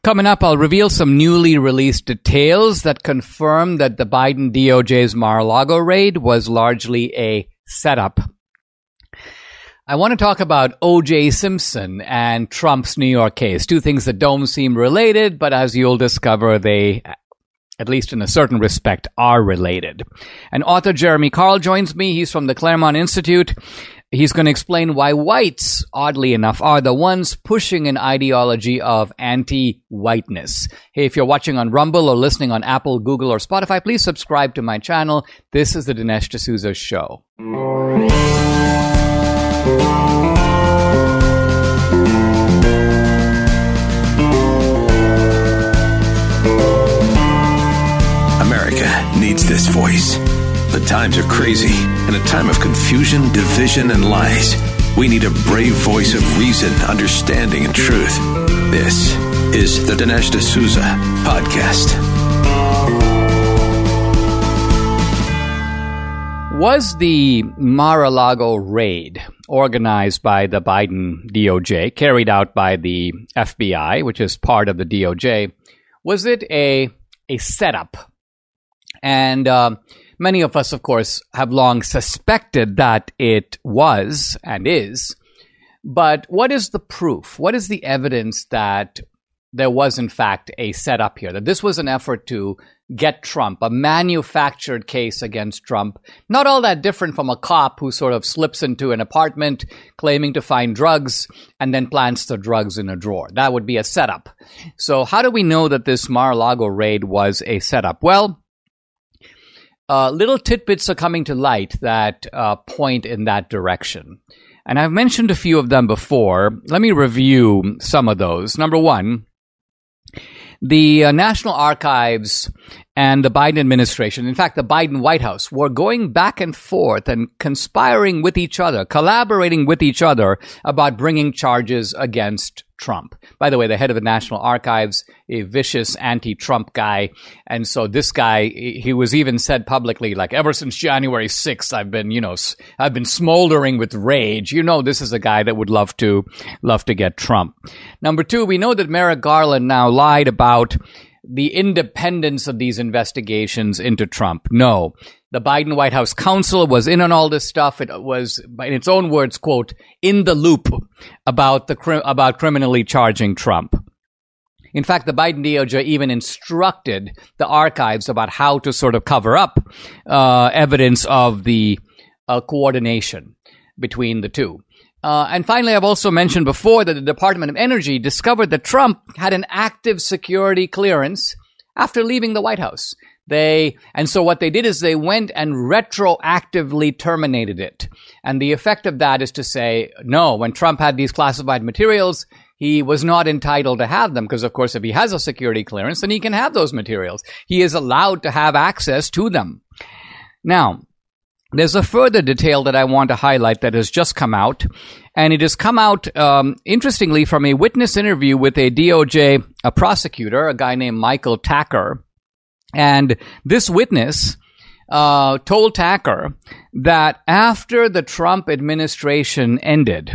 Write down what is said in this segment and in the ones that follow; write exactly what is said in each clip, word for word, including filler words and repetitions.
Coming up, I'll reveal some newly released details that confirm that the Biden D O J's Mar-a-Lago raid was largely a setup. I want to talk about O J Simpson and Trump's New York case, two things that don't seem related, but as you'll discover, they, at least in a certain respect, are related. And author Jeremy Carl joins me. He's from the Claremont Institute. He's going to explain why whites, oddly enough, are the ones pushing an ideology of anti-whiteness. Hey, if you're watching on Rumble or listening on Apple, Google, or Spotify, please subscribe to my channel. This is the Dinesh D'Souza Show. America needs this voice. The times are crazy. In a time of confusion, division, and lies, we need a brave voice of reason, understanding, and truth. This is the Dinesh D'Souza Podcast. Was the Mar-a-Lago raid organized by the Biden D O J, carried out by the F B I, which is part of the D O J, was it a, a setup? And uh, many of us, of course, have long suspected that it was and is. But what is the proof? What is the evidence that there was, in fact, a setup here? That this was an effort to get Trump, a manufactured case against Trump, not all that different from a cop who sort of slips into an apartment claiming to find drugs and then plants the drugs in a drawer. That would be a setup. So how do we know that this Mar-a-Lago raid was a setup? Well, Uh, little tidbits are coming to light that uh, point in that direction. And I've mentioned a few of them before. Let me review some of those. Number one, the uh, National Archives and the Biden administration, in fact, the Biden White House, were going back and forth and conspiring with each other, collaborating with each other about bringing charges against Trump. By the way, the head of the National Archives, a vicious anti-Trump guy. And so this guy, he was even said publicly, like, ever since January sixth, I've been, you know, I've been smoldering with rage. You know, this is a guy that would love to, love to get Trump. Number two, we know that Merrick Garland now lied about the independence of these investigations into Trump. No. The Biden White House counsel was in on all this stuff. It was, in its own words, quote, in the loop about the about criminally charging Trump. In fact, the Biden D O J even instructed the archives about how to sort of cover up uh, evidence of the uh, coordination between the two. Uh, and finally, I've also mentioned before that the Department of Energy discovered that Trump had an active security clearance after leaving the White House. They, and so what they did is they went and retroactively terminated it. And the effect of that is to say, no, when Trump had these classified materials, he was not entitled to have them because, of course, if he has a security clearance, then he can have those materials. He is allowed to have access to them. Now, there's a further detail that I want to highlight that has just come out, and it has come out, um, interestingly, from a witness interview with a D O J, a prosecutor, a guy named Michael Tacker. And this witness uh, told Tacker that after the Trump administration ended,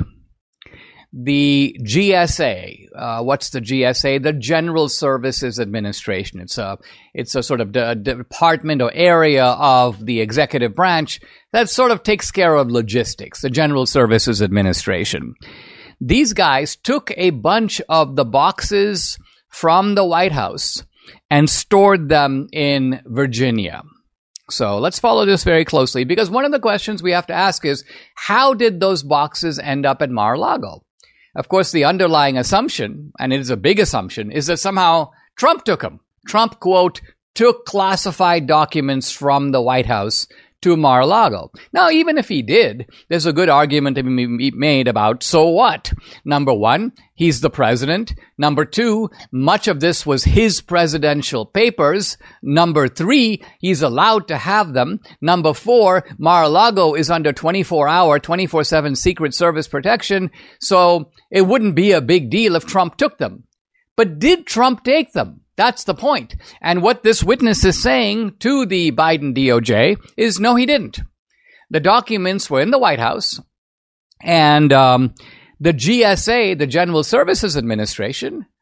the G S A, uh, what's the G S A? The General Services Administration. It's a, it's a sort of de- department or area of the executive branch that sort of takes care of logistics, the General Services Administration. These guys took a bunch of the boxes from the White House and stored them in Virginia. So let's follow this very closely, because one of the questions we have to ask is, how did those boxes end up at Mar-a-Lago? Of course, the underlying assumption, and it is a big assumption, is that somehow Trump took them. Trump, quote, took classified documents from the White House to Mar-a-Lago. Now, even if he did, there's a good argument to be made about, so what? Number one, he's the president. Number two, much of this was his presidential papers. Number three, he's allowed to have them. Number four, Mar-a-Lago is under twenty-four hour, twenty-four seven Secret Service protection, so it wouldn't be a big deal if Trump took them. But did Trump take them? That's the point. And what this witness is saying to the Biden D O J is, no, he didn't. The documents were in the White House, and um, the G S A, the General Services Administration,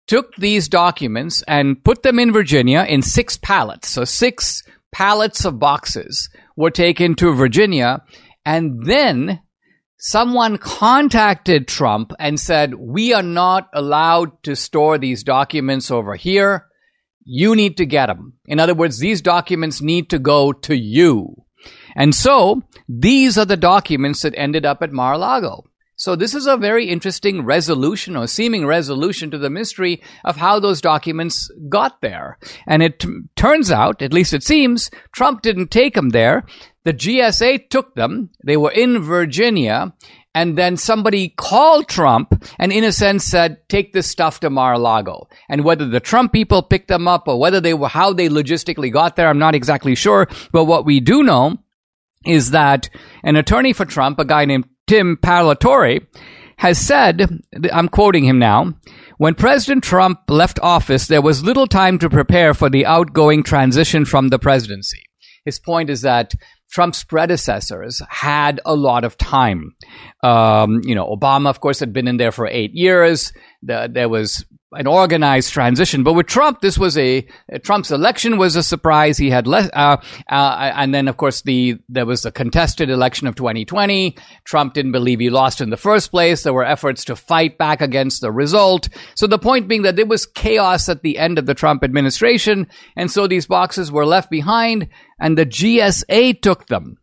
took these documents and put them in Virginia in six pallets. So six pallets of boxes were taken to Virginia, and then someone contacted Trump and said, we are not allowed to store these documents over here. You need to get them. In other words, these documents need to go to you. And so these are the documents that ended up at Mar-a-Lago. So this is a very interesting resolution or seeming resolution to the mystery of how those documents got there. And it t- turns out, at least it seems, Trump didn't take them there. The G S A took them. They were in Virginia. And then somebody called Trump and in a sense said, take this stuff to Mar-a-Lago. And whether the Trump people picked them up or whether they were, how they logistically got there, I'm not exactly sure. But what we do know is that an attorney for Trump, a guy named Tim Parlatore, has said, I'm quoting him now, when President Trump left office, there was little time to prepare for the outgoing transition from the presidency. His point is that Trump's predecessors had a lot of time. Um, you know, Obama, of course, had been in there for eight years. The, there was an organized transition. But with Trump, this was a, Trump's election was a surprise. He had less, uh, uh, and then, of course, the, there was a contested election of twenty twenty. Trump didn't believe he lost in the first place. There were efforts to fight back against the result. So the point being that there was chaos at the end of the Trump administration. And so these boxes were left behind and the G S A took them.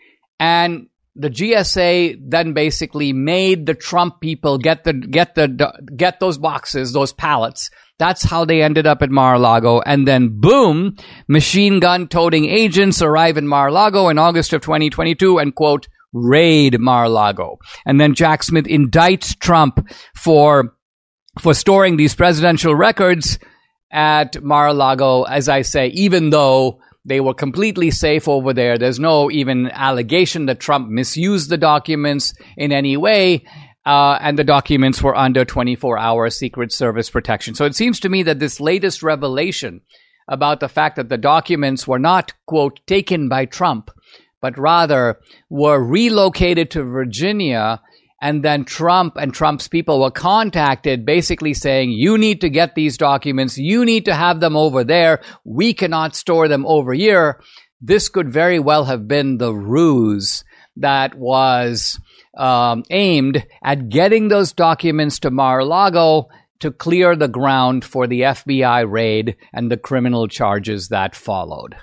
And the G S A then basically made the Trump people get the get the get those boxes, those pallets. That's how they ended up at Mar-a-Lago. And then boom, machine gun toting agents arrive in Mar-a-Lago in August of twenty twenty-two and quote, raid Mar-a-Lago. And then Jack Smith indicts Trump for for storing these presidential records at Mar-a-Lago, as I say, even though they were completely safe over there. There's no even allegation that Trump misused the documents in any way. Uh, and the documents were under twenty-four hour Secret Service protection. So it seems to me that this latest revelation about the fact that the documents were not, quote, taken by Trump, but rather were relocated to Virginia. And then Trump and Trump's people were contacted basically saying, you need to get these documents. You need to have them over there. We cannot store them over here. This could very well have been the ruse that was um, aimed at getting those documents to Mar-a-Lago to clear the ground for the F B I raid and the criminal charges that followed.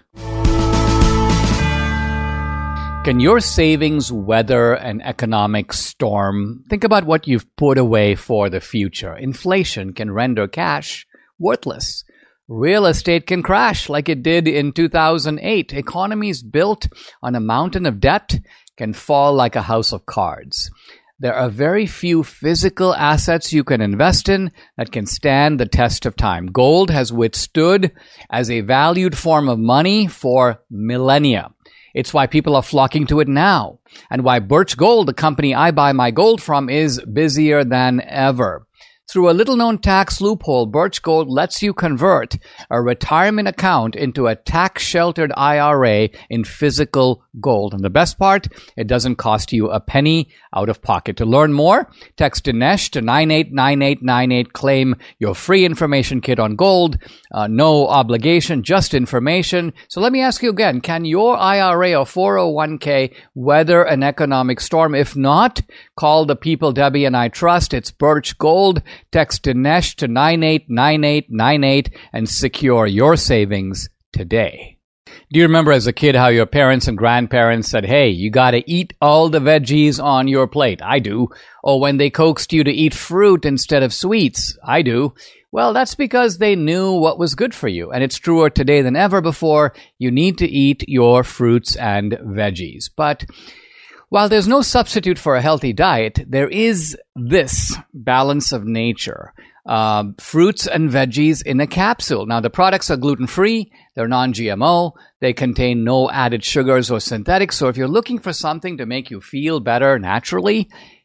Can your savings weather an economic storm? Think about what you've put away for the future. Inflation can render cash worthless. Real estate can crash like it did in two thousand eight. Economies built on a mountain of debt can fall like a house of cards. There are very few physical assets you can invest in that can stand the test of time. Gold has withstood as a valued form of money for millennia. It's why people are flocking to it now, and why Birch Gold, the company I buy my gold from, is busier than ever. Through a little-known tax loophole, Birch Gold lets you convert a retirement account into a tax-sheltered I R A in physical gold. And the best part, it doesn't cost you a penny out of pocket. To learn more, text Dinesh to nine eight nine eight nine eight. Claim your free information kit on gold. Uh, no obligation, just information. So let me ask you again, can your I R A or four oh one k weather an economic storm? If not, call the people Debbie and I trust. It's Birch Gold. Text Dinesh to nine eight nine eight nine eight and secure your savings today. Do you remember as a kid how your parents and grandparents said, hey, you got to eat all the veggies on your plate? I do. Or when they coaxed you to eat fruit instead of sweets? I do. Well, that's because they knew what was good for you. And it's truer today than ever before. You need to eat your fruits and veggies. But while there's no substitute for a healthy diet, there is this balance of nature. Uh, fruits and veggies in a capsule. Now, the products are gluten-free, they're non-G M O, they contain no added sugars or synthetics. So if you're looking for something to make you feel better naturally,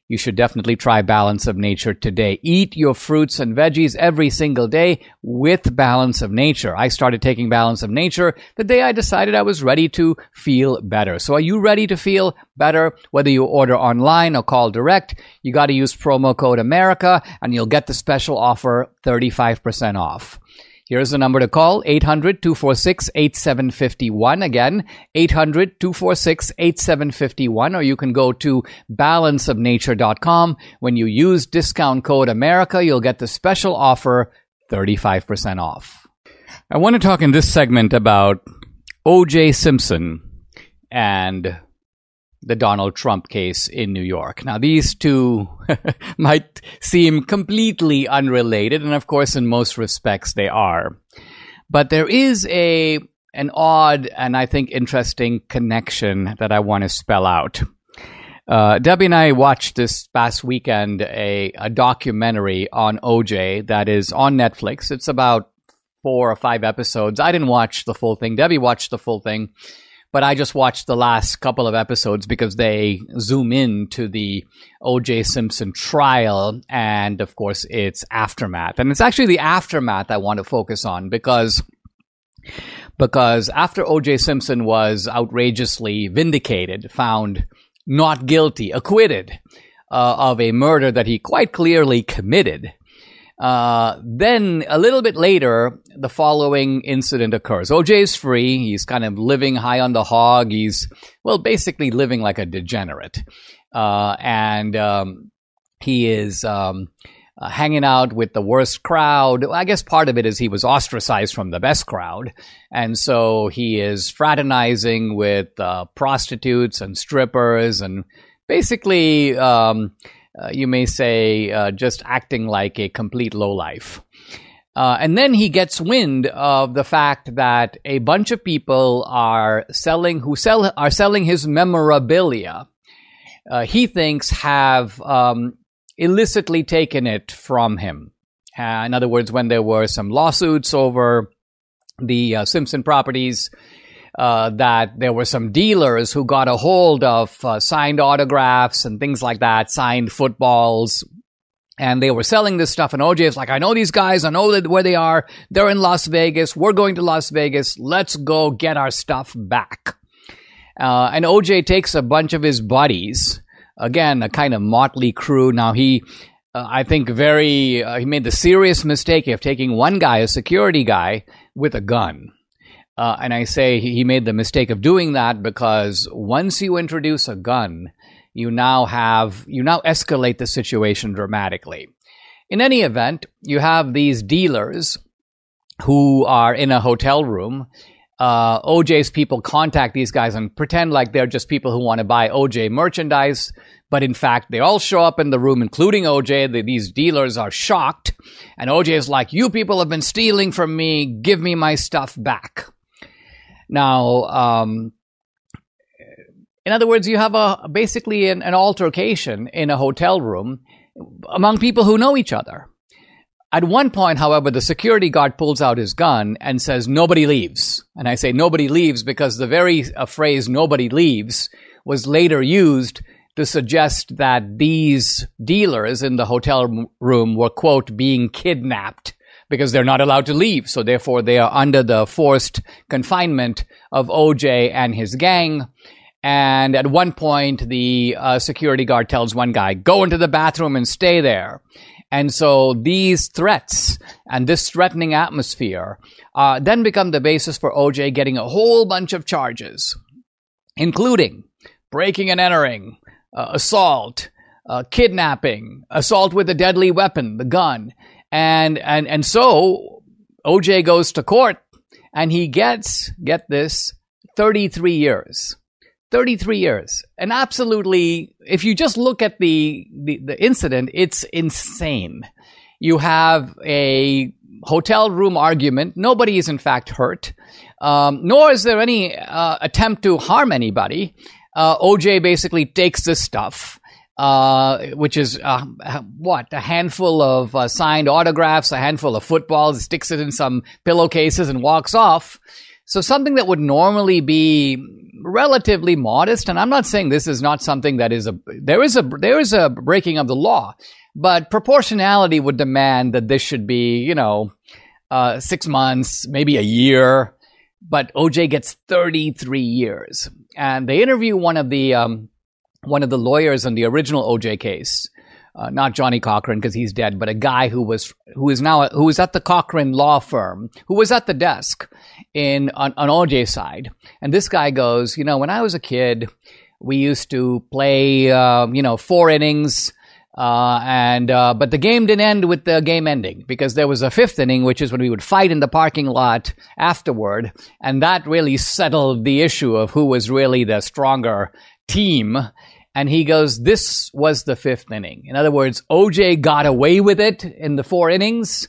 you should definitely try Balance of Nature today. Eat your fruits and veggies every single day with Balance of Nature. I started taking Balance of Nature the day I decided I was ready to feel better. So are you ready to feel better? Whether you order online or call direct, you got to use promo code America and you'll get the special offer, thirty-five percent off. Here's the number to call, eight hundred, two four six, eight seven five one. Again, eight hundred, two four six, eight seven five one. Or you can go to balance of nature dot com. When you use discount code America, you'll get the special offer, thirty-five percent off. I want to talk in this segment about O J Simpson and the Donald Trump case in New York. Now, these two might seem completely unrelated, and of course, in most respects, they are. But there is a an odd and I think interesting connection that I want to spell out. Uh, Debbie and I watched this past weekend a, a documentary on O J that is on Netflix. It's about four or five episodes. I didn't watch the full thing. Debbie watched the full thing. But I just watched the last couple of episodes because they zoom in to the O J Simpson trial and, of course, its aftermath. And it's actually the aftermath I want to focus on because, because after O J Simpson was outrageously vindicated, found not guilty, acquitted uh, of a murder that he quite clearly committed, Uh, then a little bit later, the following incident occurs. O J's free. He's kind of living high on the hog. He's, well, basically living like a degenerate. Uh, and um, he is um, uh, hanging out with the worst crowd. I guess part of it is he was ostracized from the best crowd. And so he is fraternizing with uh, prostitutes and strippers and basically... Um, Uh, you may say, uh, just acting like a complete lowlife. Uh, and then he gets wind of the fact that a bunch of people are selling, who sell, are selling his memorabilia. Uh, he thinks have um, illicitly taken it from him. Uh, in other words, when there were some lawsuits over the uh, Simpson properties, Uh, that there were some dealers who got a hold of uh, signed autographs and things like that, signed footballs, and they were selling this stuff. And O J is like, I know these guys, I know that where they are. They're in Las Vegas. We're going to Las Vegas. Let's go get our stuff back. Uh, and O J takes a bunch of his buddies, again, a kind of motley crew. Now, he, uh, I think, very, uh, he made the serious mistake of taking one guy, a security guy, with a gun. Uh, and I say he made the mistake of doing that because once you introduce a gun, you now have, you now escalate the situation dramatically. In any event, you have these dealers who are in a hotel room. Uh, O J's people contact these guys and pretend like they're just people who want to buy O J merchandise. But in fact, they all show up in the room, including O J. The, these dealers are shocked. And O J is like, you people have been stealing from me. Give me my stuff back. Now, um, in other words, you have a basically an, an altercation in a hotel room among people who know each other. At one point, however, the security guard pulls out his gun and says, nobody leaves. And I say nobody leaves because the very uh, phrase nobody leaves was later used to suggest that these dealers in the hotel room were, quote, being kidnapped, because they're not allowed to leave. So therefore, they are under the forced confinement of O J and his gang. And at one point, the uh, security guard tells one guy, go into the bathroom and stay there. And so these threats and this threatening atmosphere uh, then become the basis for O J getting a whole bunch of charges, including breaking and entering, uh, assault, uh, kidnapping, assault with a deadly weapon, the gun. And, and, and so O J goes to court and he gets, get this, thirty-three years. thirty-three years. And absolutely, if you just look at the, the, the incident, it's insane. You have a hotel room argument. Nobody is in fact hurt. Um, nor is there any uh, attempt to harm anybody. Uh, O J basically takes this stuff. Uh, which is, uh, what, a handful of uh, signed autographs, a handful of footballs, sticks it in some pillowcases and walks off. So something that would normally be relatively modest, and I'm not saying this is not something that is a, there is a, there is a breaking of the law, but proportionality would demand that this should be, you know, uh, six months, maybe a year, but O J gets thirty-three years. And they interview one of the, um, one of the lawyers in the original O J case. Uh, not Johnny Cochran because he's dead, but a guy who was who is now who was at the Cochran law firm, who was at the desk in on, on O J's side. And this guy goes, you know, when I was a kid, we used to play, uh, you know, four innings, uh, and uh, but the game didn't end with the game ending because there was a fifth inning, which is when we would fight in the parking lot afterward, and that really settled the issue of who was really the stronger team. And he goes, this was the fifth inning. In other words, O J got away with it in the four innings,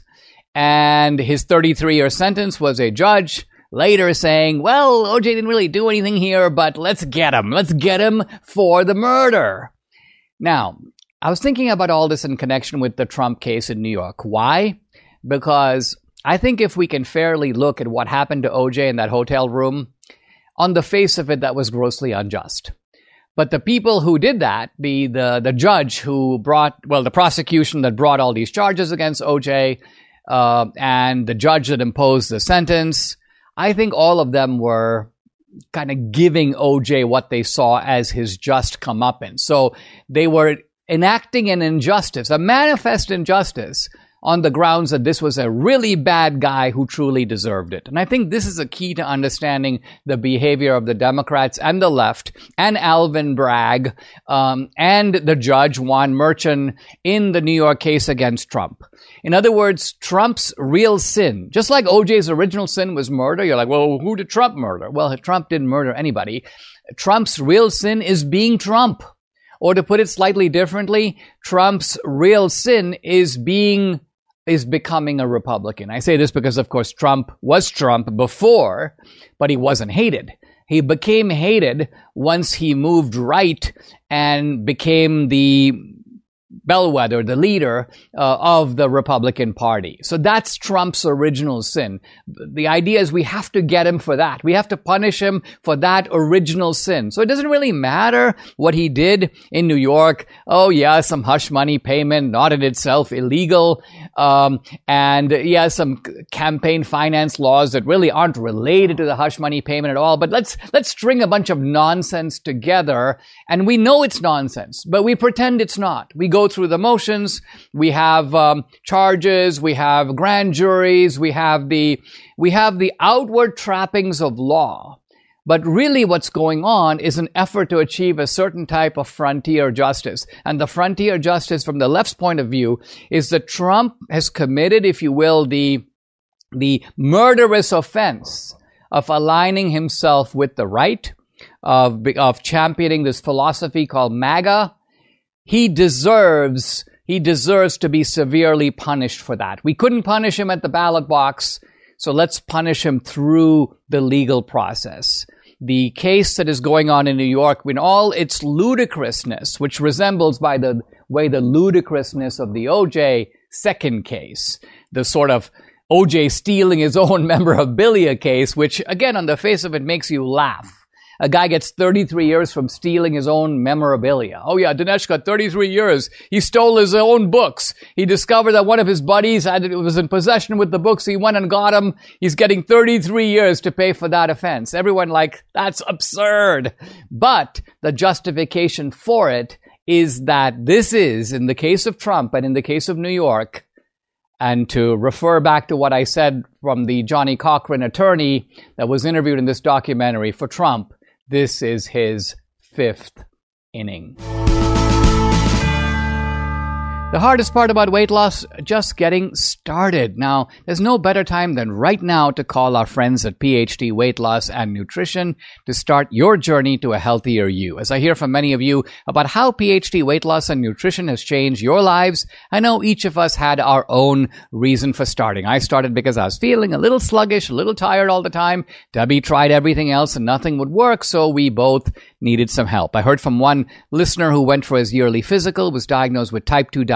and his thirty-three-year sentence was a judge later saying, well, O J didn't really do anything here, but let's get him. Let's get him for the murder. Now, I was thinking about all this in connection with the Trump case in New York. Why? Because I think if we can fairly look at what happened to O J in that hotel room, on the face of it, that was grossly unjust. But the people who did that, the, the, the judge who brought, well, the prosecution that brought all these charges against O J, uh, and the judge that imposed the sentence, I think all of them were kind of giving O J what they saw as his just comeuppance. So they were enacting an injustice, a manifest injustice, on the grounds that this was a really bad guy who truly deserved it. And I think this is a key to understanding the behavior of the Democrats and the left and Alvin Bragg um, and the judge, Juan Merchan, in the New York case against Trump. In other words, Trump's real sin, just like O J's original sin was murder, you're like, well, who did Trump murder? Well, Trump didn't murder anybody. Trump's real sin is being Trump. Or to put it slightly differently, Trump's real sin is being is becoming a Republican. I say this because, of course, Trump was Trump before, but he wasn't hated. He became hated once he moved right and became the bellwether, the leader uh, of the Republican Party. So that's Trump's original sin. The idea is we have to get him for that. We have to punish him for that original sin. So it doesn't really matter what he did in New York. Oh, yeah, some hush money payment, not in itself illegal. Um, and yeah, some campaign finance laws that really aren't related to the hush money payment at all. But let's, let's string a bunch of nonsense together. And we know it's nonsense, but we pretend it's not. We go through the motions. We have um, charges. We have grand juries. We have the we have the outward trappings of law. But really what's going on is an effort to achieve a certain type of frontier justice. And the frontier justice from the left's point of view is that Trump has committed, if you will, the the murderous offense of aligning himself with the right, of, of championing this philosophy called MAGA. He deserves, he deserves to be severely punished for that. We couldn't punish him at the ballot box, so let's punish him through the legal process. The case that is going on in New York, in all its ludicrousness, which resembles by the way the ludicrousness of the O J second case, the sort of O J stealing his own memorabilia case, which again, on the face of it, makes you laugh. A guy gets thirty-three years from stealing his own memorabilia. Oh yeah, Dinesh got thirty-three years. He stole his own books. He discovered that one of his buddies had, was in possession with the books. He went and got them. He's getting thirty-three years to pay for that offense. Everyone like, that's absurd. But the justification for it is that this is, in the case of Trump and in the case of New York, and to refer back to what I said from the Johnny Cochran attorney that was interviewed in this documentary for Trump, this is his fifth inning. The hardest part about weight loss, just getting started. Now, there's no better time than right now to call our friends at P H D Weight Loss and Nutrition to start your journey to a healthier you. As I hear from many of you about how P H D Weight Loss and Nutrition has changed your lives, I know each of us had our own reason for starting. I started because I was feeling a little sluggish, a little tired all the time. Debbie tried everything else and nothing would work, so we both needed some help. I heard from one listener who went for his yearly physical, was diagnosed with type two diabetes,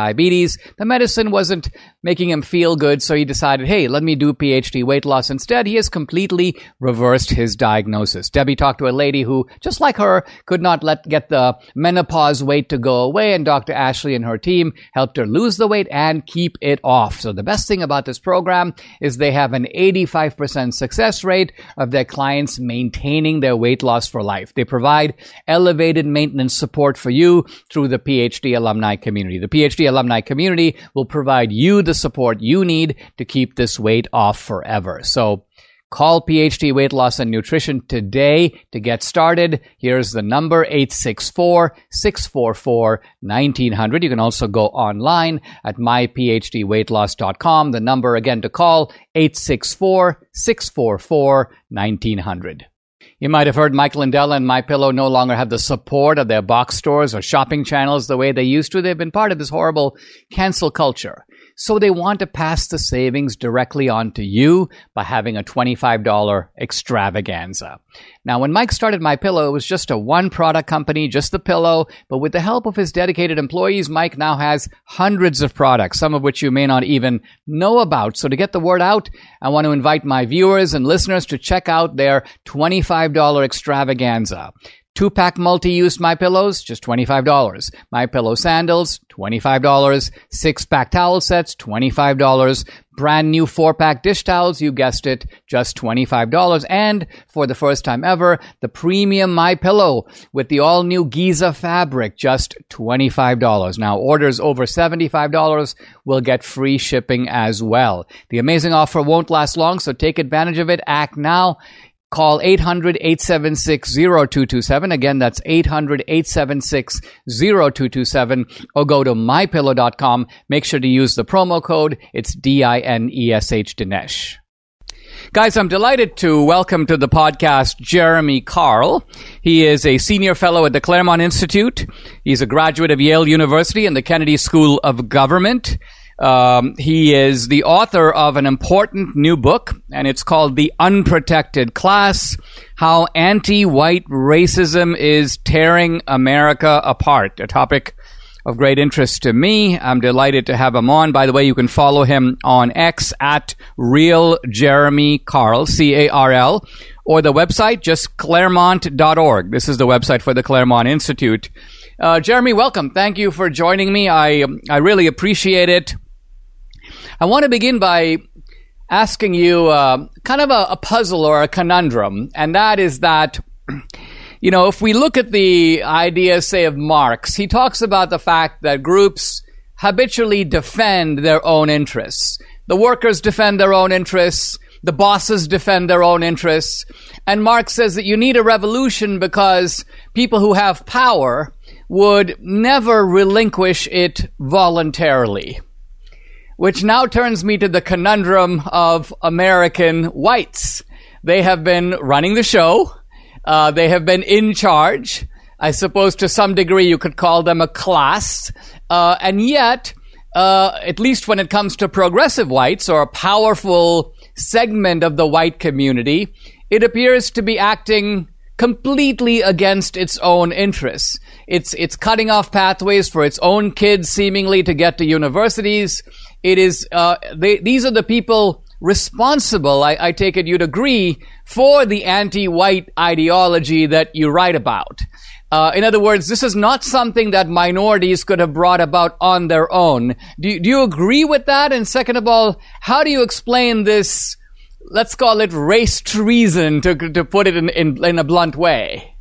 diabetes. The medicine wasn't making him feel good, so he decided, hey, let me do P H D weight loss instead. He has completely reversed his diagnosis. Debbie talked to a lady who, just like her, could not let get the menopause weight to go away, and Doctor Ashley and her team helped her lose the weight and keep it off. So the best thing about this program is they have an eighty-five percent success rate of their clients maintaining their weight loss for life. They provide elevated maintenance support for you through the P H D alumni community. The P H D alumni community will provide you the support you need to keep this weight off forever. So call P H D Weight Loss and Nutrition today to get started. Here's the number, eight six four, six four four, one nine zero zero. You can also go online at my p h d weight loss dot com. The number again to call, eight six four, six four four, one nine zero zero. You might have heard Mike Lindell and MyPillow no longer have the support of their box stores or shopping channels the way they used to. They've been part of this horrible cancel culture. So they want to pass the savings directly on to you by having a twenty-five dollars extravaganza. Now, when Mike started MyPillow, it was just a one-product company, just the pillow. But with the help of his dedicated employees, Mike now has hundreds of products, some of which you may not even know about. So to get the word out, I want to invite my viewers and listeners to check out their twenty-five dollars extravaganza. Two-pack multi-use MyPillows, just twenty-five dollars. MyPillow sandals, twenty-five dollars. Six-pack towel sets, twenty-five dollars. Brand new four-pack dish towels, you guessed it, just twenty-five dollars. And for the first time ever, the premium MyPillow with the all-new Giza fabric, just twenty-five dollars. Now, orders over seventy-five dollars will get free shipping as well. The amazing offer won't last long, so take advantage of it. Act now. Call eight hundred, eight seven six, zero two two seven. Again, that's eight hundred, eight seven six, zero two two seven. Or go to my pillow dot com. Make sure to use the promo code. It's D I N E S H, Dinesh. Guys, I'm delighted to welcome to the podcast Jeremy Carl. He is a senior fellow at the Claremont Institute. He's a graduate of Yale University and the Kennedy School of Government. Um, he is the author of an important new book, and it's called The Unprotected Class: How Anti-White Racism is Tearing America Apart, a topic of great interest to me. I'm delighted to have him on. By the way, you can follow him on X at Real Jeremy Carl, C A R L, or the website, just claremont dot org. This is the website for the Claremont Institute. Uh, Jeremy, welcome. Thank you for joining me. I I really appreciate it. I want to begin by asking you uh, kind of a, a puzzle or a conundrum, and that is that, you know, if we look at the idea, say, of Marx, he talks about the fact that groups habitually defend their own interests. The workers defend their own interests. The bosses defend their own interests. And Marx says that you need a revolution because people who have power would never relinquish it voluntarily. Which now turns me to the conundrum of American whites. They have been running the show. Uh, they have been in charge. I suppose to some degree you could call them a class. Uh, and yet, uh, at least when it comes to progressive whites or a powerful segment of the white community, it appears to be acting completely against its own interests. It's, it's cutting off pathways for its own kids seemingly to get to universities. It is, uh, they, these are the people responsible, I, I take it you'd agree, for the anti-white ideology that you write about. Uh, in other words, this is not something that minorities could have brought about on their own. Do you, do you agree with that? And second of all, how do you explain this, let's call it race treason, to to put it in, in, in a blunt way?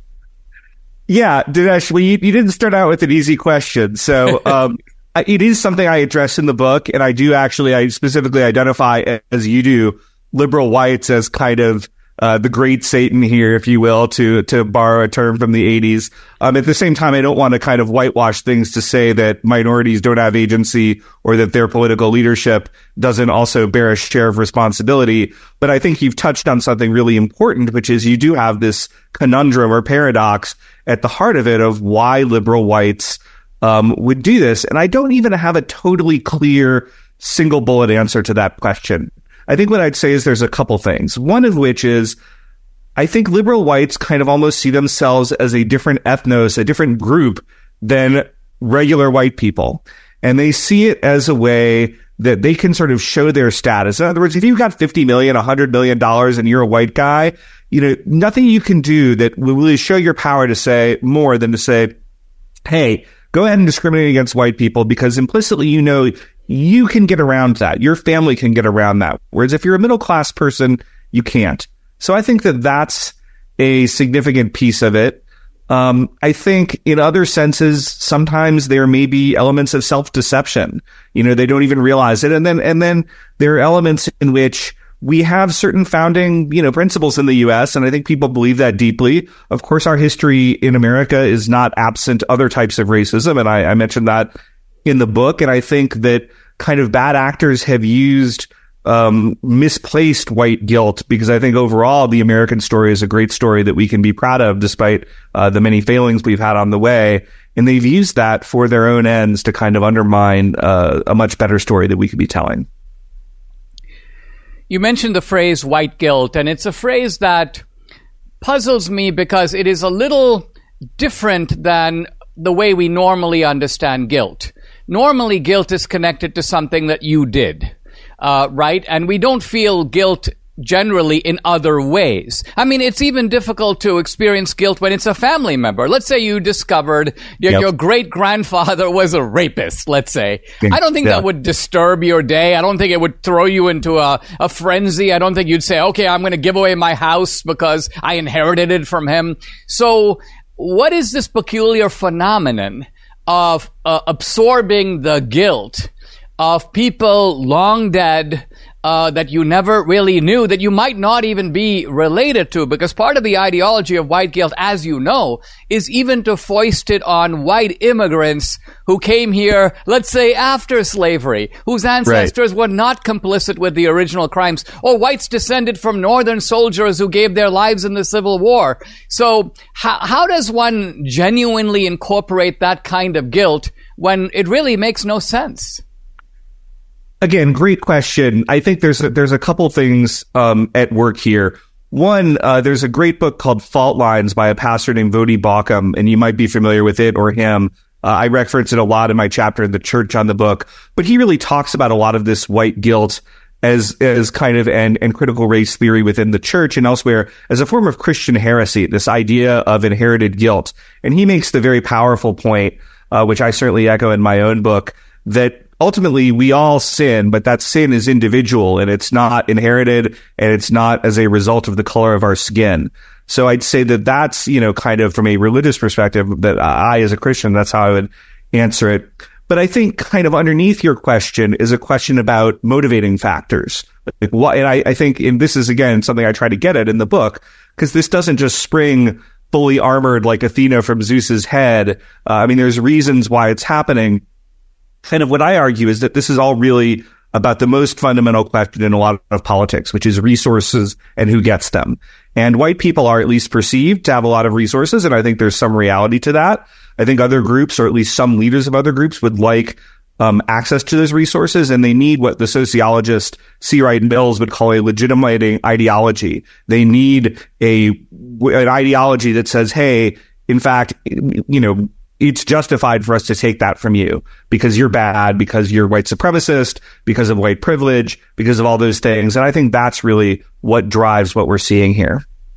Yeah, Dinesh, well, you, you didn't start out with an easy question. So um, it is something I address in the book, and I do actually, I specifically identify, as you do, liberal whites as kind of uh, the great Satan here, if you will, to to borrow a term from the eighties. Um, at the same time, I don't want to kind of whitewash things to say that minorities don't have agency or that their political leadership doesn't also bear a share of responsibility. But I think you've touched on something really important, which is you do have this conundrum or paradox at the heart of it of why liberal whites um, would do this. And I don't even have a totally clear single bullet answer to that question. I think what I'd say is there's a couple things. One of which is I think liberal whites kind of almost see themselves as a different ethnos, a different group than regular white people. And they see it as a way that they can sort of show their status. In other words, if you've got fifty million dollars, one hundred million dollars and you're a white guy, you know, nothing you can do that will really show your power to say more than to say, hey, go ahead and discriminate against white people, because implicitly, you know, you can get around that. Your family can get around that. Whereas if you're a middle class person, you can't. So I think that that's a significant piece of it. Um, I think in other senses, sometimes there may be elements of self-deception. You know, they don't even realize it. And then, and then there are elements in which we have certain founding, you know, principles in the U S, and I think people believe that deeply. Of course, our history in America is not absent other types of racism, and I, I mentioned that in the book. And I think that kind of bad actors have used um, misplaced white guilt, because I think overall the American story is a great story that we can be proud of, despite uh, the many failings we've had on the way. And they've used that for their own ends to kind of undermine uh, a much better story that we could be telling. You mentioned the phrase white guilt, and it's a phrase that puzzles me because it is a little different than the way we normally understand guilt. Normally, guilt is connected to something that you did, uh, right? And we don't feel guilt generally in other ways. I mean, it's even difficult to experience guilt when it's a family member. Let's say you discovered your, yep. your great-grandfather was a rapist, let's say. I don't think yeah. that would disturb your day. I don't think it would throw you into a, a frenzy. I don't think you'd say, okay, I'm going to give away my house because I inherited it from him. So what is this peculiar phenomenon of uh, absorbing the guilt of people long dead, Uh, that you never really knew, that you might not even be related to? Because part of the ideology of white guilt, as you know, is even to foist it on white immigrants who came here, let's say, after slavery, whose ancestors right. were not complicit with the original crimes, or whites descended from northern soldiers who gave their lives in the Civil War. So how, how does one genuinely incorporate that kind of guilt when it really makes no sense? Again, great question. I think there's a, there's a couple things um, at work here. One, uh, there's a great book called Fault Lines by a pastor named Voddie Baucham, and you might be familiar with it or him. Uh, I reference it a lot in my chapter in the church on the book, but he really talks about a lot of this white guilt as as kind of an, an critical race theory within the church and elsewhere as a form of Christian heresy, this idea of inherited guilt. And he makes the very powerful point, uh, which I certainly echo in my own book, that ultimately, we all sin, but that sin is individual, and it's not inherited, and it's not as a result of the color of our skin. So I'd say that that's, you know, kind of from a religious perspective, that I, as a Christian, that's how I would answer it. But I think kind of underneath your question is a question about motivating factors. Like what, and I, I think, and this is, again, something I try to get at in the book, because this doesn't just spring fully armored like Athena from Zeus's head. Uh, I mean, there's reasons why it's happening. Kind of what I argue is that this is all really about the most fundamental question in a lot of politics, which is resources and who gets them. And white people are at least perceived to have a lot of resources, and I think there's some reality to that. I think other groups, or at least some leaders of other groups, would like um, access to those resources, and they need what the sociologist C. Wright Mills would call a legitimating ideology. They need a an ideology that says, hey, in fact, you know, it's justified for us to take that from you because you're bad, because you're white supremacist, because of white privilege, because of all those things. And I think that's really what drives what we're seeing here.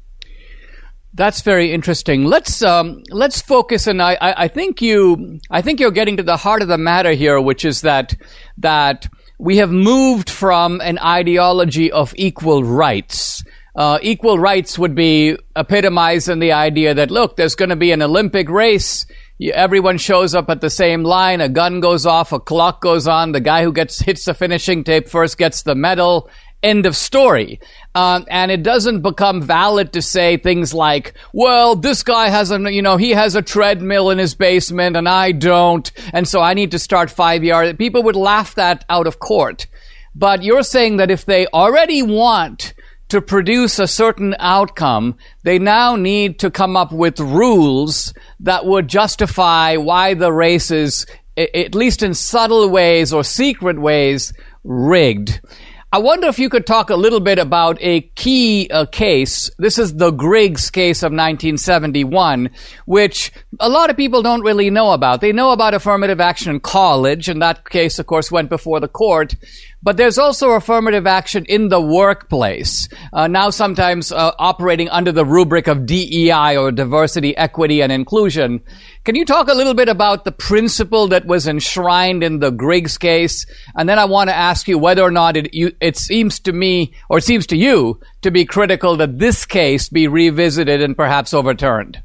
That's very interesting. Let's um, let's focus, and I, I, I think you I think you're getting to the heart of the matter here, which is that that we have moved from an ideology of equal rights. Uh, equal rights would be epitomized in the idea that, look, there's going to be an Olympic race. Everyone shows up at the same line. A gun goes off. A clock goes on. The guy who gets hits the finishing tape first gets the medal. End of story. Um, and it doesn't become valid to say things like, well, this guy has a, you know, he has a treadmill in his basement and I don't. And so I need to start five yards. People would laugh that out of court. But you're saying that if they already want to produce a certain outcome, they now need to come up with rules that would justify why the race is, at least in subtle ways or secret ways, rigged. I wonder if you could talk a little bit about a key uh, case. This is the Griggs case of nineteen seventy-one, which a lot of people don't really know about. They know about affirmative action in college, and that case, of course, went before the court. But there's also affirmative action in the workplace, uh, now sometimes uh, operating under the rubric of D E I, or diversity, equity, and inclusion. Can you talk a little bit about the principle that was enshrined in the Griggs case? And then I want to ask you whether or not it, you, it seems to me, or it seems to you, to be critical that this case be revisited and perhaps overturned.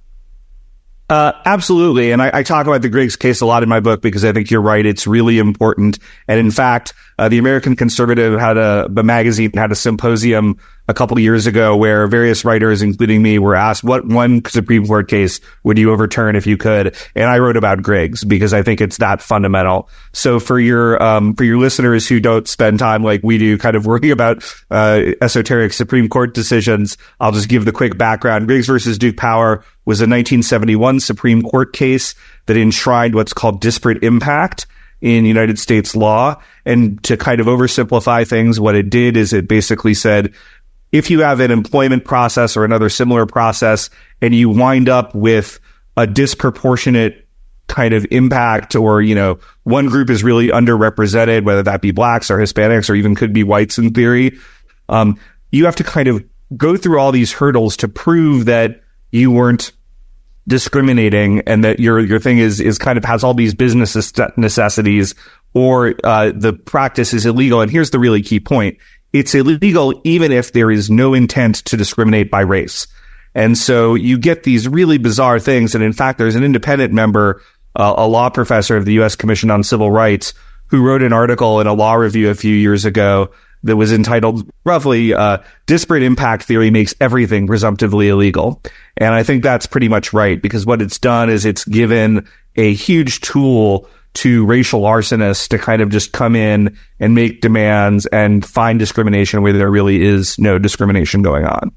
Uh, absolutely. And I, I talk about the Griggs case a lot in my book because I think you're right. It's really important. And in fact, uh, the American Conservative had a, the magazine had a symposium a couple of years ago where various writers, including me, were asked, what one Supreme Court case would you overturn if you could? And I wrote about Griggs because I think it's that fundamental. So for your, um, for your listeners who don't spend time like we do kind of worrying about, uh, esoteric Supreme Court decisions, I'll just give the quick background. Griggs versus Duke Power was a nineteen seventy-one Supreme Court case that enshrined what's called disparate impact in United States law. And to kind of oversimplify things, what it did is it basically said, if you have an employment process or another similar process and you wind up with a disproportionate kind of impact, or, you know, one group is really underrepresented, whether that be blacks or Hispanics or even could be whites in theory, um, you have to kind of go through all these hurdles to prove that you weren't discriminating and that your your thing is is kind of has all these business necessities, or uh, the practice is illegal. And here's the really key point. It's illegal even if there is no intent to discriminate by race. And so you get these really bizarre things. And in fact, there's an independent member, uh, a law professor of the U S Commission on Civil Rights, who wrote an article in a law review a few years ago that was entitled roughly, uh, Disparate Impact Theory Makes Everything Presumptively Illegal. And I think that's pretty much right, because what it's done is it's given a huge tool to racial arsonists to kind of just come in and make demands and find discrimination where there really is no discrimination going on.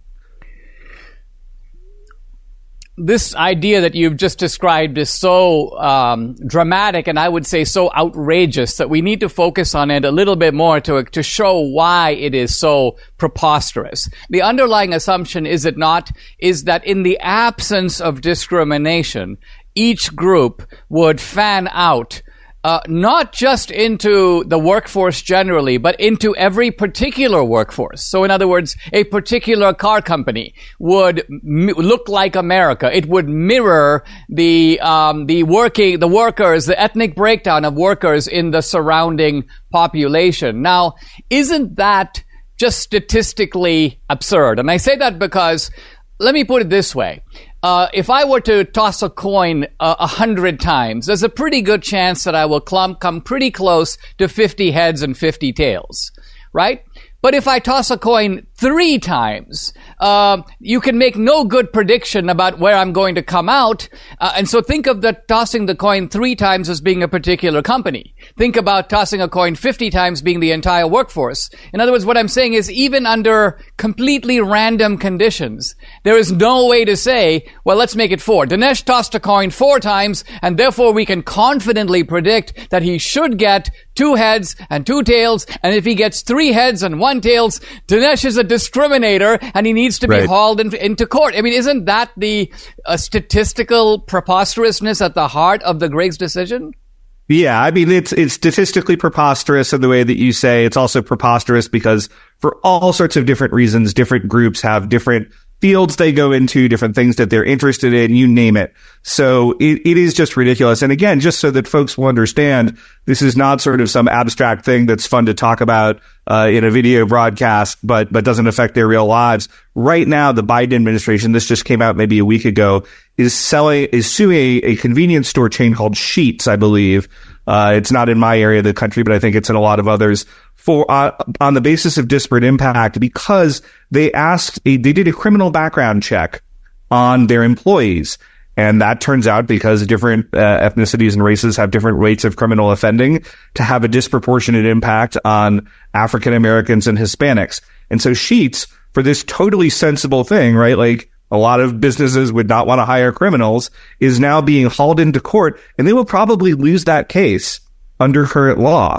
This idea that you've just described is so um, dramatic, and I would say so outrageous, that we need to focus on it a little bit more to to show why it is so preposterous. The underlying assumption, is it not, is that in the absence of discrimination, each group would fan out Uh, not just into the workforce generally, but into every particular workforce. So in other words, a particular car company would m- look like America. It would mirror the, um, the working, the workers, the ethnic breakdown of workers in the surrounding population. Now, isn't that just statistically absurd? And I say that because, let me put it this way. Uh, if I were to toss a coin uh, a hundred times, there's a pretty good chance that I will clump, come pretty close to fifty heads and fifty tails, right? But if I toss a coin three times, uh, you can make no good prediction about where I'm going to come out. Uh, and so think of the tossing the coin three times as being a particular company. Think about tossing a coin fifty times being the entire workforce. In other words, what I'm saying is even under completely random conditions, there is no way to say, well, let's make it four. Dinesh tossed a coin four times, and therefore we can confidently predict that he should get two heads and two tails. And if he gets three heads and one tails, Dinesh is a discriminator and he needs to be right. hauled in, into court. I mean, isn't that the uh, statistical preposterousness at the heart of the Griggs decision? Yeah, I mean, it's it's statistically preposterous in the way that you say. It's also preposterous because for all sorts of different reasons, different groups have different fields they go into, different things that they're interested in, you name it. So it, it is just ridiculous. And again, just so that folks will understand, this is not sort of some abstract thing that's fun to talk about uh, in a video broadcast, but but doesn't affect their real lives. Right now, the Biden administration, this just came out maybe a week ago, is selling, is suing a, a convenience store chain called Sheetz, I believe. Uh, it's not in my area of the country, but I think it's in a lot of others, for uh, on the basis of disparate impact, because they asked, a, they did a criminal background check on their employees. And that turns out, because different uh, ethnicities and races have different rates of criminal offending, to have a disproportionate impact on African Americans and Hispanics. And so Sheetz, for this totally sensible thing, right, like a lot of businesses would not want to hire criminals, is now being hauled into court, and they will probably lose that case under current law.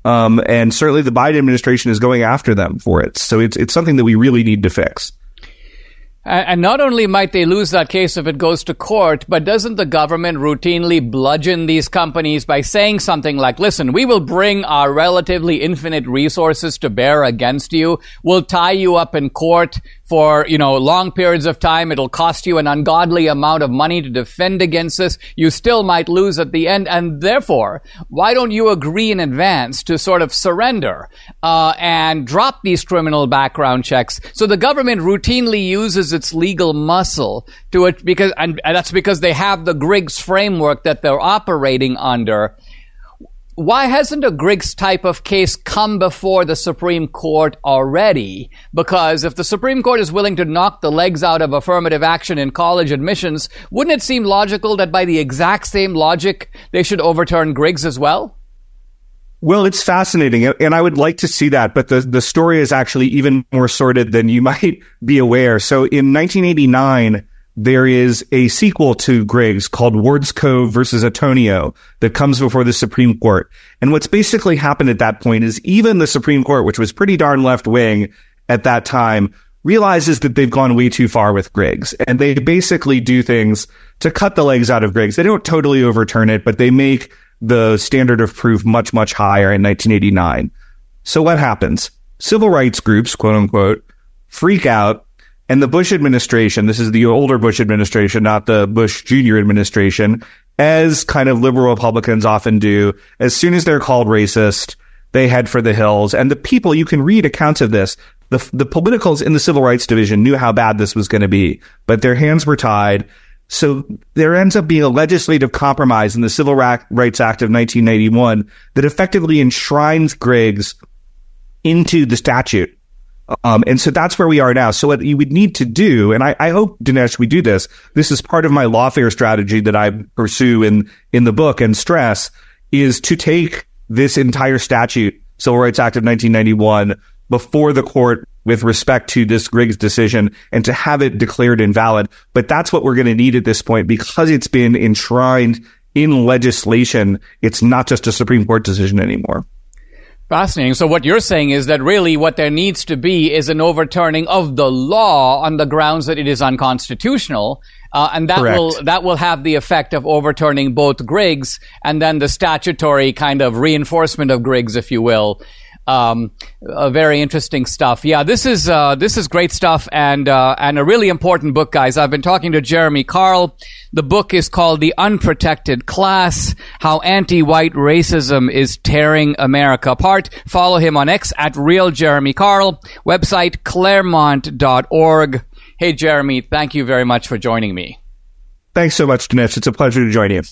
Um, and certainly the Biden administration is going after them for it. So it's it's something that we really need to fix. And not only might they lose that case if it goes to court, but doesn't the government routinely bludgeon these companies by saying something like, listen, we will bring our relatively infinite resources to bear against you. We'll tie you up in court for, you know, long periods of time. It'll cost you an ungodly amount of money to defend against this. You still might lose at the end. And therefore, why don't you agree in advance to sort of surrender uh, and drop these criminal background checks? So the government routinely uses its legal muscle to it because, and, and that's because they have the Griggs framework that they're operating under. Why hasn't a Griggs type of case come before the Supreme Court already? Because if the Supreme Court is willing to knock the legs out of affirmative action in college admissions, wouldn't it seem logical that by the exact same logic, they should overturn Griggs as well? Well, it's fascinating, and I would like to see that, but the, the story is actually even more sordid than you might be aware. So in nineteen eighty-nine, there is a sequel to Griggs called Ward's Cove versus Antonio that comes before the Supreme Court. And what's basically happened at that point is even the Supreme Court, which was pretty darn left-wing at that time, realizes that they've gone way too far with Griggs. And they basically do things to cut the legs out of Griggs. They don't totally overturn it, but they make the standard of proof much, much higher in nineteen eighty-nine. So what happens? Civil rights groups, quote unquote, freak out. And the Bush administration, this is the older Bush administration, not the Bush Junior administration, as kind of liberal Republicans often do, as soon as they're called racist, they head for the hills. And the people, you can read accounts of this, the, the politicals in the Civil Rights Division knew how bad this was going to be, but their hands were tied. So there ends up being a legislative compromise in the Civil Rights Act of nineteen ninety-one that effectively enshrines Griggs into the statute. Um, and so that's where we are now. So what you would need to do, and I, I hope, Dinesh, we do this, this is part of my lawfare strategy that I pursue in, in the book and stress, is to take this entire statute, Civil Rights Act of nineteen ninety-one, before the court with respect to this Griggs decision and to have it declared invalid. But that's what we're going to need at this point because it's been enshrined in legislation. It's not just a Supreme Court decision anymore. Fascinating. So what you're saying is that really what there needs to be is an overturning of the law on the grounds that it is unconstitutional. Uh, and that Correct. will that will have the effect of overturning both Griggs and then the statutory kind of reinforcement of Griggs, if you will. Um, uh, very interesting stuff. Yeah, this is uh, this is great stuff and uh, and a really important book, guys. I've been talking to Jeremy Carl. The book is called The Unprotected Class: How Anti-White Racism is Tearing America Apart. Follow him on X at Real Jeremy Carl. Website claremont dot org. Hey, Jeremy, thank you very much for joining me. Thanks so much, Dinesh. It's a pleasure to join you.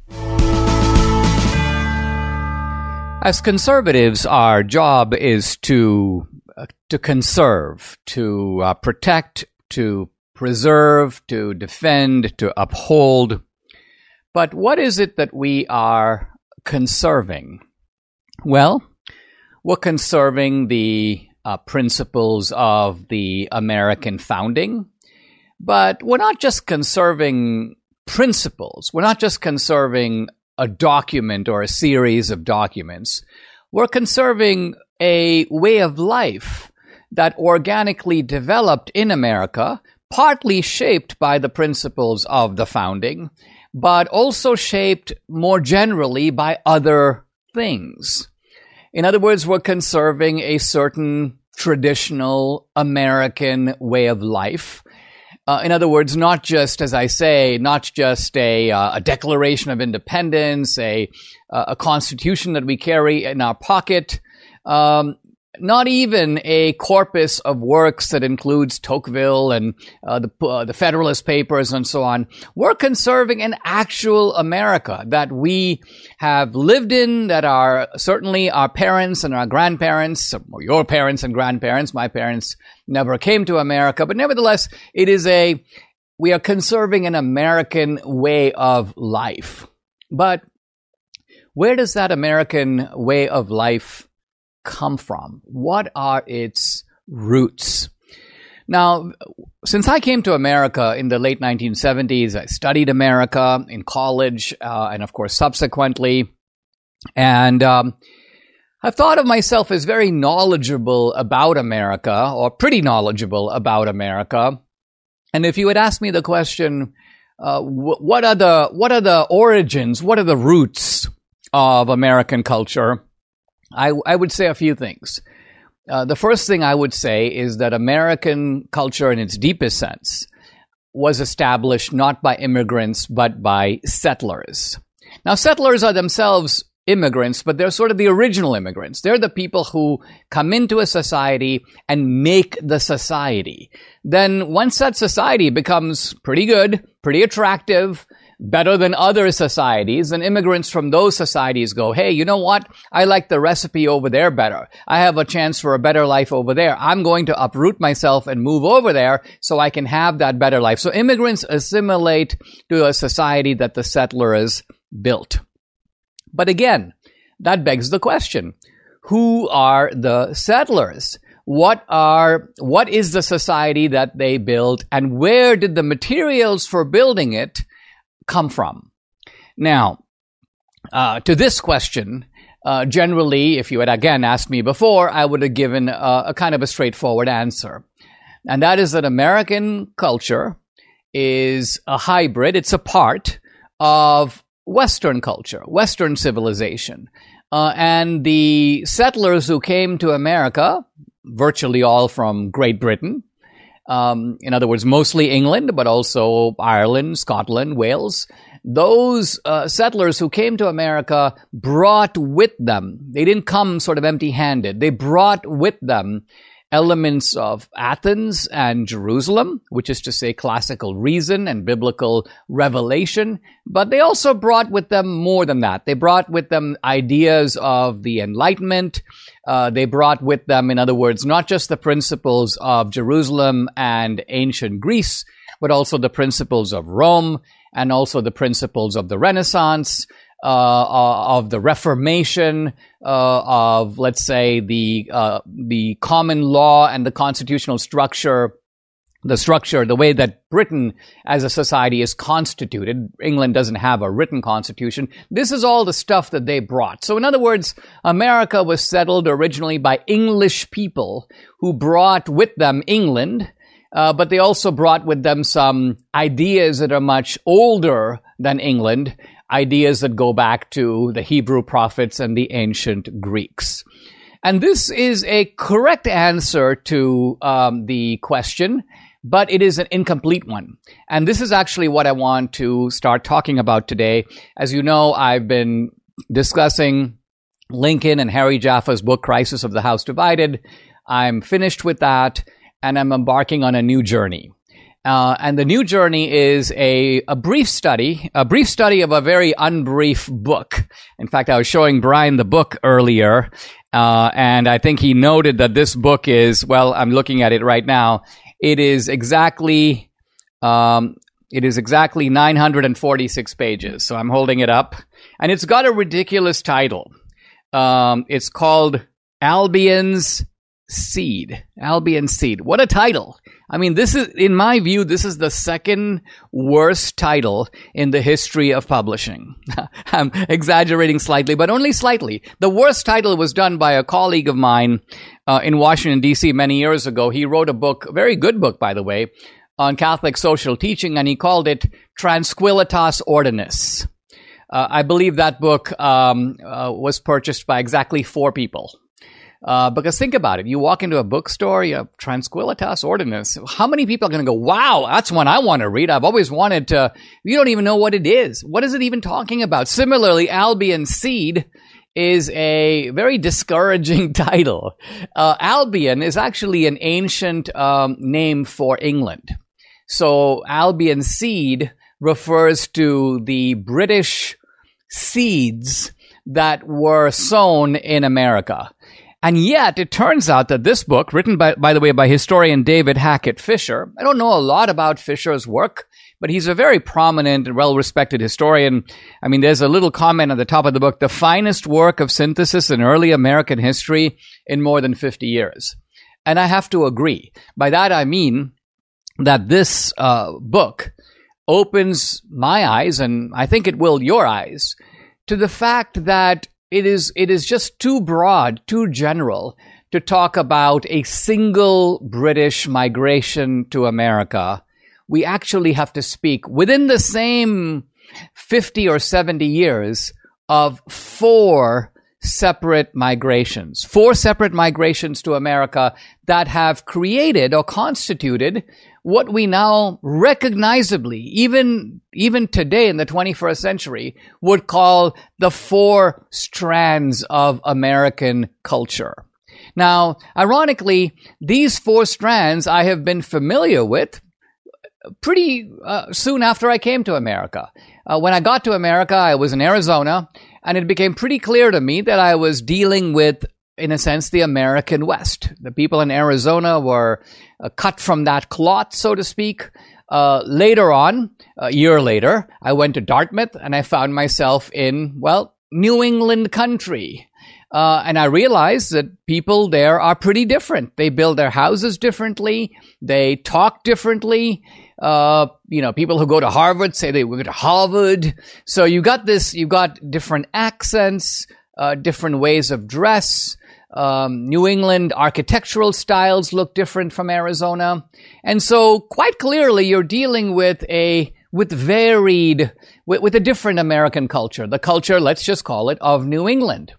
As conservatives, our job is to uh, to conserve, to uh, protect, to preserve, to defend, to uphold. But what is it that we are conserving? Well, we're conserving the uh, principles of the American founding, but we're not just conserving principles. We're not just conserving a document or a series of documents. We're conserving a way of life that organically developed in America, partly shaped by the principles of the founding, but also shaped more generally by other things. In other words, we're conserving a certain traditional American way of life. Uh, in other words, not just, as I say, not just a, uh, a Declaration of Independence, a, uh, a constitution that we carry in our pocket, um, not even a corpus of works that includes Tocqueville and uh, the, uh, the Federalist Papers and so on. We're conserving an actual America that we have lived in, that are certainly our parents and our grandparents, or your parents and grandparents, my parents never came to America, but nevertheless, it is a, we are conserving an American way of life. But where does that American way of life come from? What are its roots? Now, since I came to America in the late nineteen seventies, I studied America in college, uh, and of course subsequently, and um, I've thought of myself as very knowledgeable about America, or pretty knowledgeable about America. And if you had asked me the question, uh, wh- what are the what are the origins, what are the roots of American culture, I, I would say a few things. Uh, the first thing I would say is that American culture, in its deepest sense, was established not by immigrants but by settlers. Now, settlers are themselves immigrants, but they're sort of the original immigrants. They're the people who come into a society and make the society. Then once that society becomes pretty good, pretty attractive, better than other societies, and immigrants from those societies go, hey, you know what? I like the recipe over there better. I have a chance for a better life over there. I'm going to uproot myself and move over there so I can have that better life. So immigrants assimilate to a society that the settlers built. But again, that begs the question, who are the settlers? What are, what is the society that they built, and where did the materials for building it come from? Now, uh, to this question, uh, generally, if you had again asked me before, I would have given a, a kind of a straightforward answer. And that is that American culture is a hybrid. It's a part of Western culture, Western civilization. Uh, and the settlers who came to America, virtually all from Great Britain, um, in other words, mostly England, but also Ireland, Scotland, Wales, those uh, settlers who came to America brought with them, they didn't come sort of empty-handed, they brought with them elements of Athens and Jerusalem, which is to say classical reason and biblical revelation, but they also brought with them more than that. They brought with them ideas of the Enlightenment. Uh, they brought with them, in other words, not just the principles of Jerusalem and ancient Greece, but also the principles of Rome and also the principles of the Renaissance, Uh, of the Reformation, uh, of, let's say, the uh, the common law and the constitutional structure, the structure, the way that Britain as a society is constituted. England doesn't have a written constitution. This is all the stuff that they brought. So in other words, America was settled originally by English people who brought with them England, uh, but they also brought with them some ideas that are much older than England, ideas that go back to the Hebrew prophets and the ancient Greeks. And this is a correct answer to um, the question, but it is an incomplete one. And this is actually what I want to start talking about today. As you know, I've been discussing Lincoln and Harry Jaffe's book, Crisis of the House Divided. I'm finished with that, and I'm embarking on a new journey. Uh, and the new journey is a, a brief study, a brief study of a very unbrief book. In fact, I was showing Brian the book earlier, uh, and I think he noted that this book is, well, I'm looking at it right now. It is exactly, um, it is exactly nine hundred forty-six pages. So I'm holding it up, and it's got a ridiculous title. Um, it's called Albion's Seed. Albion's Seed. What a title. I mean, this is, in my view, this is the second worst title in the history of publishing. I'm exaggerating slightly, but only slightly. The worst title was done by a colleague of mine uh, in Washington, D C many years ago. He wrote a book, a very good book, by the way, on Catholic social teaching, and he called it Transquilitas Ordinis. Uh, I believe that book um, uh, was purchased by exactly four people. Uh, because think about it. You walk into a bookstore, you have Transquilitas Ordinis. How many people are going to go, wow, that's one I want to read. I've always wanted to. You don't even know what it is. What is it even talking about? Similarly, Albion's Seed is a very discouraging title. Uh, Albion is actually an ancient um, name for England. So Albion's Seed refers to the British seeds that were sown in America. And yet, it turns out that this book, written, by, by the way, by historian David Hackett Fisher, I don't know a lot about Fisher's work, but he's a very prominent and well-respected historian. I mean, there's a little comment at the top of the book, the finest work of synthesis in early American history in more than fifty years. And I have to agree. By that, I mean that this uh, book opens my eyes, and I think it will your eyes, to the fact that it is it is just too broad, too general to talk about a single British migration to America. We actually have to speak within the same fifty or seventy years of four separate migrations, four separate migrations to America that have created or constituted what we now recognizably, even, even today in the twenty-first century, would call the four strands of American culture. Now, ironically, these four strands I have been familiar with pretty uh, soon after I came to America. Uh, when I got to America, I was in Arizona, and it became pretty clear to me that I was dealing with, in a sense, the American West. The people in Arizona were uh, cut from that cloth, so to speak. Uh, later on, a year later, I went to Dartmouth, and I found myself in, well, New England country. Uh, and I realized that people there are pretty different. They build their houses differently. They talk differently. Uh, you know, people who go to Harvard say they went to Harvard. So you got this, you got different accents, uh, different ways of dress. Um, New England architectural styles look different from Arizona. And so quite clearly you're dealing with a, with varied, with, with a different American culture. The culture, let's just call it, of New England.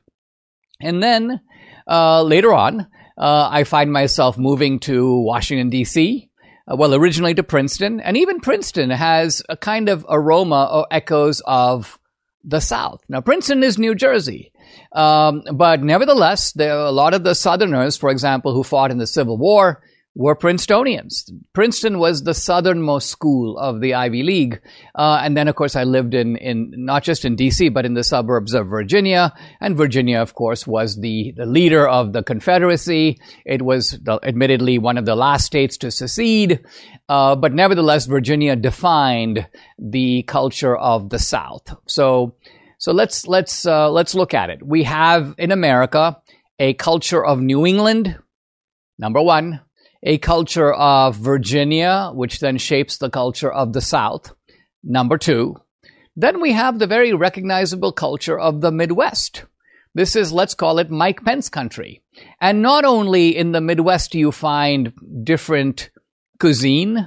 And then, uh, later on, uh, I find myself moving to Washington, D C, uh, well, originally to Princeton, and even Princeton has a kind of aroma or echoes of the South. Now, Princeton is New Jersey, um, but nevertheless, there are a lot of the Southerners, for example, who fought in the Civil War, were Princetonians. Princeton was the southernmost school of the Ivy League. Uh, and then, of course, I lived in, in, not just in D C, but in the suburbs of Virginia. And Virginia, of course, was the, the leader of the Confederacy. It was the, admittedly one of the last states to secede. Uh, but nevertheless, Virginia defined the culture of the South. So, so let's, let's, uh, let's look at it. We have in America a culture of New England, number one. A culture of Virginia, which then shapes the culture of the South, number two. Then we have the very recognizable culture of the Midwest. This is, let's call it, Mike Pence country. And not only in the Midwest do you find different cuisine,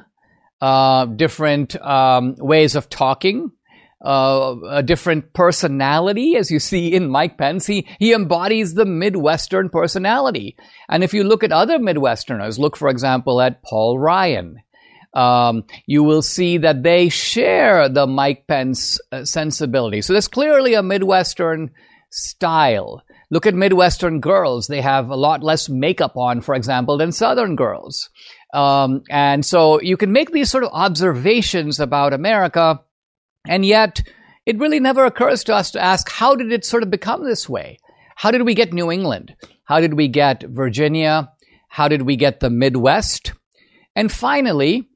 uh, different um, ways of talking, Uh, a different personality, as you see in Mike Pence. He, he embodies the Midwestern personality. And if you look at other Midwesterners, look, for example, at Paul Ryan, um, you will see that they share the Mike Pence uh, sensibility. So there's clearly a Midwestern style. Look at Midwestern girls. They have a lot less makeup on, for example, than Southern girls. Um, and so you can make these sort of observations about America. And yet, it really never occurs to us to ask, how did it sort of become this way? How did we get New England? How did we get Virginia? How did we get the Midwest? And finally,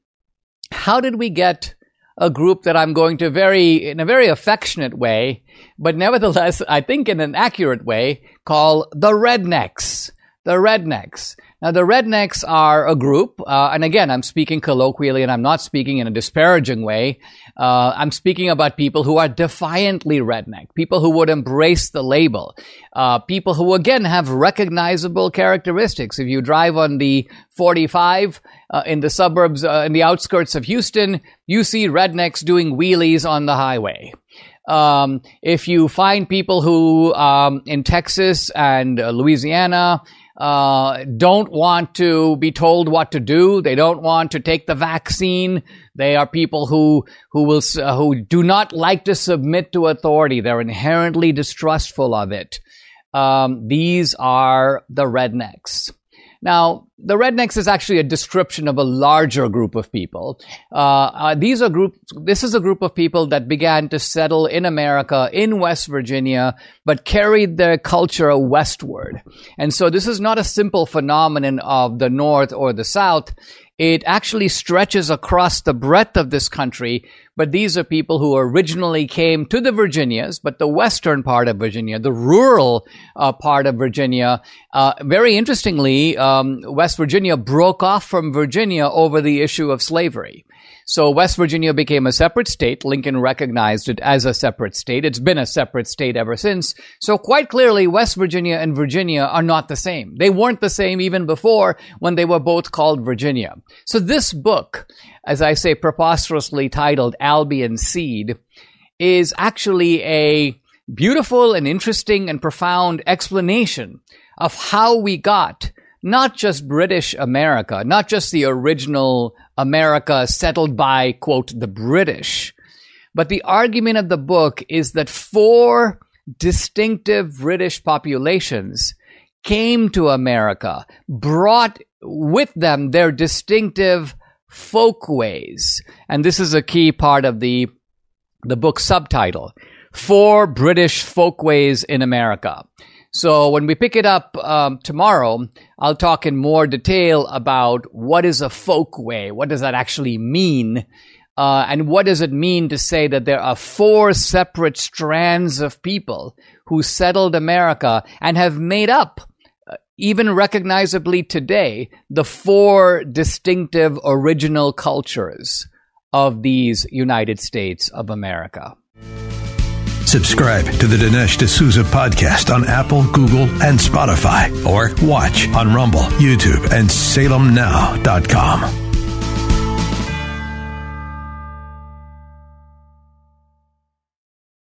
how did we get a group that I'm going to very, in a very affectionate way, but nevertheless, I think in an accurate way, call the Rednecks? The Rednecks. Now, the Rednecks are a group, uh, and again, I'm speaking colloquially, and I'm not speaking in a disparaging way. Uh, I'm speaking about people who are defiantly redneck, people who would embrace the label, uh, people who, again, have recognizable characteristics. If you drive on the forty-five uh, in the suburbs, uh, in the outskirts of Houston, you see rednecks doing wheelies on the highway. Um, if you find people who, um, in Texas and uh, Louisiana, Uh, don't want to be told what to do. They don't want to take the vaccine. They are people who who will uh, who do not like to submit to authority. They're inherently distrustful of it. Um, these are the Rednecks. Now, the Rednecks is actually a description of a larger group of people. Uh, uh, these are group. This is a group of people that began to settle in America, in West Virginia, but carried their culture westward. And so this is not a simple phenomenon of the North or the South. It actually stretches across the breadth of this country, but these are people who originally came to the Virginias, but the western part of Virginia, the rural uh, part of Virginia. Uh, very interestingly, um, West Virginia broke off from Virginia over the issue of slavery. So West Virginia became a separate state. Lincoln recognized it as a separate state. It's been a separate state ever since. So quite clearly, West Virginia and Virginia are not the same. They weren't the same even before when they were both called Virginia. So this book, as I say, preposterously titled Albion Seed, is actually a beautiful and interesting and profound explanation of how we got not just British America, not just the original America settled by, quote, the British, but the argument of the book is that four distinctive British populations came to America, brought with them their distinctive folkways. And this is a key part of the, the book subtitle, Four British Folkways in America. So when we pick it up um, tomorrow, I'll talk in more detail about what is a folkway, what does that actually mean, uh, and what does it mean to say that there are four separate strands of people who settled America and have made up, uh, even recognizably today, the four distinctive original cultures of these United States of America. Subscribe to the Dinesh D'Souza podcast on Apple, Google, and Spotify, or watch on Rumble, YouTube, and Salem Now dot com.